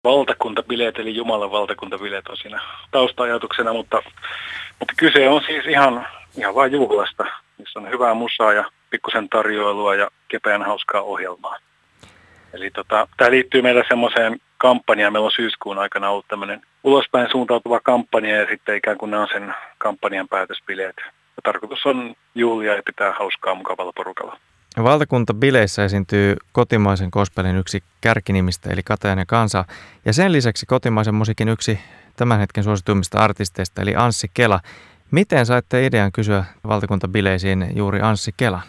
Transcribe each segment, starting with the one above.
valtakuntabileet, eli Jumalan valtakuntabileet on siinä tausta-ajatuksena, mutta kyse on siis ihan vain juhlasta, missä on hyvää musaa ja pikkusen tarjoilua ja kepeän hauskaa ohjelmaa. Eli tämä liittyy meillä semmoiseen kampanjaan. Meillä on syyskuun aikana ollut tämmöinen ulospäin suuntautuva kampanja ja sitten ikään kuin nämä on sen kampanjan päätösbileet. Ja tarkoitus on juhlia ja pitää hauskaa mukavalla porukalla. Valtakuntabileissä esiintyy kotimaisen gospelin yksi kärkinimistä eli Katajan Kansa. Ja sen lisäksi kotimaisen musiikin yksi tämän hetken suosituimmista artisteista eli Anssi Kela. Miten saitte idean kysyä valtakuntabileisiin juuri Anssi Kelan?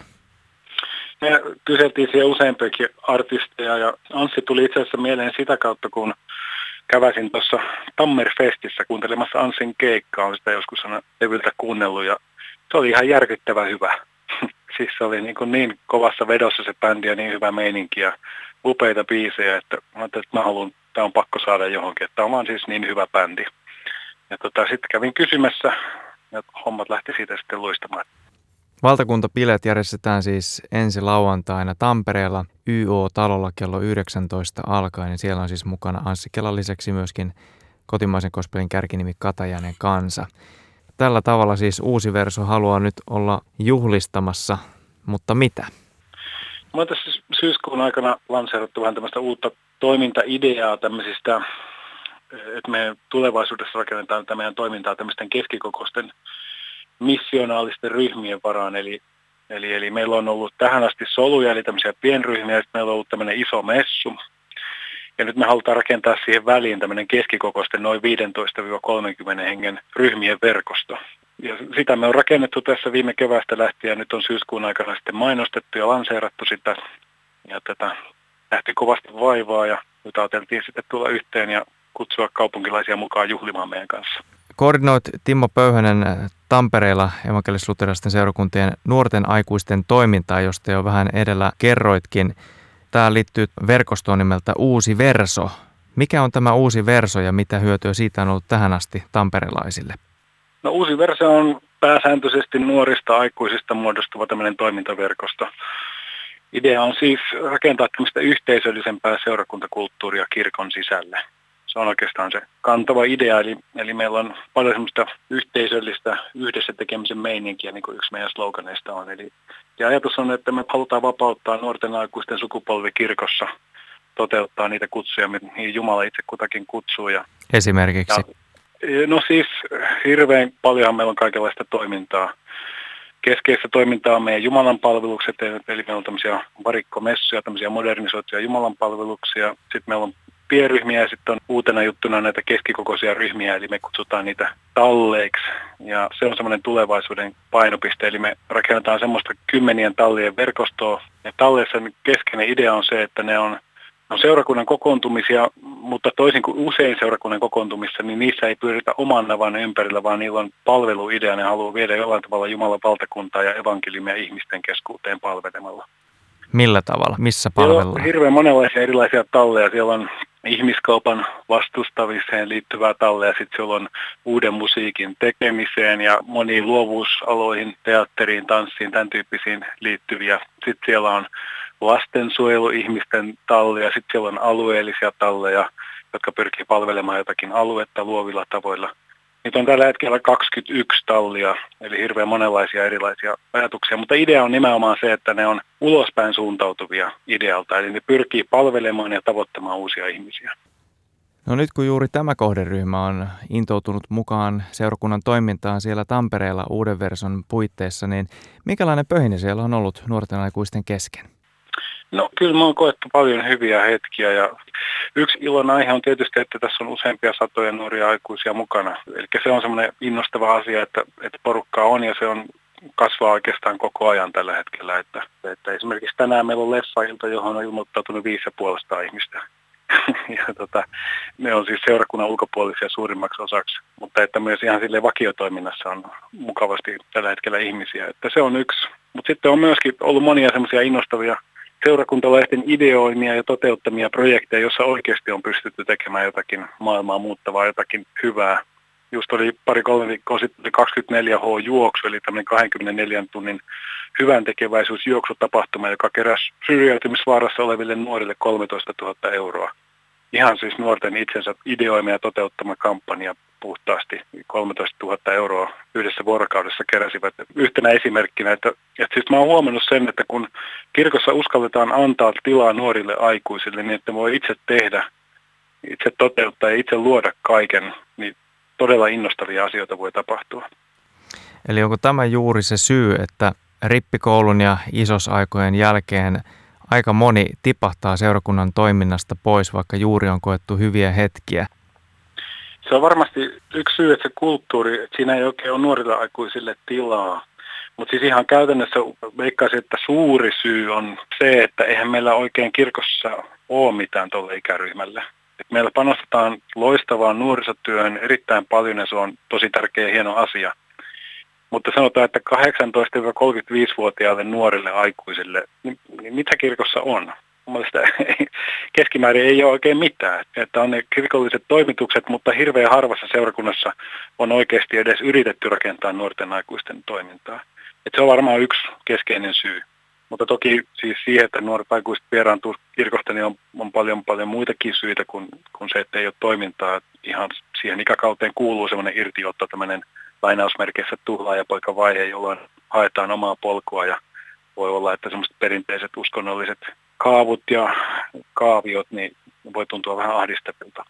Me kyseltiin siellä useampiakin artisteja ja Anssi tuli itse asiassa mieleen sitä kautta, kun käväsin tuossa Tammerfestissä kuuntelemassa Anssin keikkaa. Olen sitä joskus levyltä kuunnellut ja se oli ihan järkyttävän hyvä. Siis se oli niin kovassa vedossa se bändi ja niin hyvä meininki ja upeita biisejä, että mä ajattelin, että tämä on pakko saada johonkin. Että tämä on vaan siis niin hyvä bändi. Ja sitten kävin kysymässä ja hommat lähti siitä sitten luistamaan. Valtakuntabileet järjestetään siis ensi lauantaina Tampereella YO-talolla kello 19 alkaen. Siellä on siis mukana Anssi Kelan lisäksi myöskin kotimaisen gospelin kärkinimi Katajainen Kansa. Tällä tavalla siis Uusi Verso haluaa nyt olla juhlistamassa, mutta mitä? Mä oon tässä syyskuun aikana lanseerattu vähän tämmöistä uutta toimintaideaa tämmöisistä, että me tulevaisuudessa rakennetaan tätä meidän toimintaa tämmöisten keskikokoisten missionaalisten ryhmien varaan. Eli meillä on ollut tähän asti soluja, eli tämmöisiä pienryhmiä, ja sitten meillä on ollut tämmöinen iso messu. Ja nyt me halutaan rakentaa siihen väliin tämmöinen keskikokoisten noin 15-30 hengen ryhmien verkosto. Ja sitä me on rakennettu tässä viime keväästä lähtien, ja nyt on syyskuun aikana sitten mainostettu ja lanseerattu sitä. Ja tätä lähti kovasti vaivaa, ja nyt ajateltiin sitten tulla yhteen ja kutsua kaupunkilaisia mukaan juhlimaan meidän kanssa. Koordinoit Timo Pöyhönen Tampereella evankelis-luterilaisten seurakuntien nuorten aikuisten toimintaa, josta jo vähän edellä kerroitkin. Tämä liittyy verkostoon nimeltä Uusi Verso. Mikä on tämä Uusi Verso ja mitä hyötyä siitä on ollut tähän asti tamperelaisille? No, Uusi Verso on pääsääntöisesti nuorista aikuisista muodostuva tämmöinen toimintaverkosto. Idea on siis rakentaa tämmöistä yhteisöllisempää seurakuntakulttuuria kirkon sisälle. Se on oikeastaan se kantava idea, eli meillä on paljon semmoista yhteisöllistä yhdessä tekemisen meininkiä, niin kuin yksi meidän sloganeista on. Ja ajatus on, että me halutaan vapauttaa nuorten aikuisten sukupolvi kirkossa, toteuttaa niitä kutsuja, mihin Jumala itse kutakin kutsuu. Esimerkiksi? No siis hirveän paljonhan meillä on kaikenlaista toimintaa. Keskeistä toimintaa on meidän Jumalan palvelukset, eli meillä on tämmöisiä varikkomessuja, tämmöisiä modernisoituja Jumalan palveluksia. Sitten meillä on pienryhmiä ja sitten on uutena juttuna näitä keskikokoisia ryhmiä, eli me kutsutaan niitä talleiksi. Ja se on semmoinen tulevaisuuden painopiste, eli me rakennetaan semmoista 10 tallien verkostoa. Ja talleissa keskeinen idea on se, että ne on seurakunnan kokoontumisia, mutta toisin kuin usein seurakunnan kokoontumissa, niin niissä ei pyöritä oman navan ympärillä, vaan niillä on palveluidea. Ne haluaa viedä jollain tavalla Jumalan valtakuntaa ja evankeliumia ihmisten keskuuteen palvelemalla. Millä tavalla? Missä palvellaan? Siellä on hirveän monenlaisia erilaisia talleja. Siellä on ihmiskaupan vastustamiseen liittyvää talleja, sitten siellä on uuden musiikin tekemiseen ja moniin luovuusaloihin, teatteriin, tanssiin, tämän tyyppisiin liittyviä. Sitten siellä on lastensuojeluihmisten talleja, sitten siellä on alueellisia talleja, jotka pyrkii palvelemaan jotakin aluetta luovilla tavoilla. Niitä on tällä hetkellä 21 tallia, eli hirveän monenlaisia erilaisia ajatuksia, mutta idea on nimenomaan se, että ne on ulospäin suuntautuvia idealta, eli ne pyrkii palvelemaan ja tavoittamaan uusia ihmisiä. No nyt kun juuri tämä kohderyhmä on intoutunut mukaan seurakunnan toimintaan siellä Tampereella Uuden Verson puitteissa, niin minkälainen pöhinä siellä on ollut nuorten aikuisten kesken? No kyllä me on koettu paljon hyviä hetkiä ja yksi ilon aihe on tietysti, että tässä on useampia satoja nuoria aikuisia mukana. Eli se on semmoinen innostava asia, että porukkaa on ja se on kasvaa oikeastaan koko ajan tällä hetkellä. Että esimerkiksi tänään meillä on leffailta, johon on ilmoittautunut 550 ihmistä. Ja ne on siis seurakunnan ulkopuolisia suurimmaksi osaksi, mutta että myös ihan sille vakiotoiminnassa on mukavasti tällä hetkellä ihmisiä. Että se on yksi. Mutta sitten on myöskin ollut monia semmoisia innostavia seurakuntalaisten ideoimia ja toteuttamia projekteja, joissa oikeasti on pystytty tekemään jotakin maailmaa muuttavaa, jotakin hyvää. Just oli 2-3 viikkoa sitten 24H-juoksu, eli tämmöinen 24 tunnin hyvän tekeväisyysjuoksutapahtuma, joka keräsi syrjäytymisvaarassa oleville nuorille 13 000 euroa. Ihan siis nuorten itsensä ideoima ja toteuttama kampanja puhtaasti 13 000 euroa yhdessä vuorokaudessa keräsivät. Yhtenä esimerkkinä, että siis mä oon huomannut sen, että kun kirkossa uskalletaan antaa tilaa nuorille aikuisille, niin että voi itse tehdä, itse toteuttaa ja itse luoda kaiken, niin todella innostavia asioita voi tapahtua. Eli onko tämä juuri se syy, että rippikoulun ja isosaikojen jälkeen aika moni tipahtaa seurakunnan toiminnasta pois, vaikka juuri on koettu hyviä hetkiä? Se on varmasti yksi syy, että se kulttuuri, että siinä ei oikein ole nuorille aikuisille tilaa. Mutta siis ihan käytännössä veikkaisin, että suuri syy on se, että eihän meillä oikein kirkossa ole mitään tuolle ikäryhmälle. Et meillä panostetaan loistavaan nuorisotyöhön erittäin paljon ja se on tosi tärkeä ja hieno asia. Mutta sanotaan, että 18-35-vuotiaille nuorille aikuisille, niin mitä kirkossa on? Mielestäni keskimäärin ei ole oikein mitään. Että on ne kirkolliset toimitukset, mutta hirveän harvassa seurakunnassa on oikeasti edes yritetty rakentaa nuorten aikuisten toimintaa. Että se on varmaan yksi keskeinen syy. Mutta toki siis siihen, että nuoret aikuiset vieraantuu kirkosta, niin on paljon muitakin syitä kuin se, että ei ole toimintaa. Ihan siihen ikäkauteen kuuluu semmoinen irtiotto, tämmöinen lainausmerkeissä tuhlaajapoikavaihe, jolloin haetaan omaa polkua ja voi olla, että semmoiset perinteiset uskonnolliset kaavut ja kaaviot niin voi tuntua vähän ahdistavilta.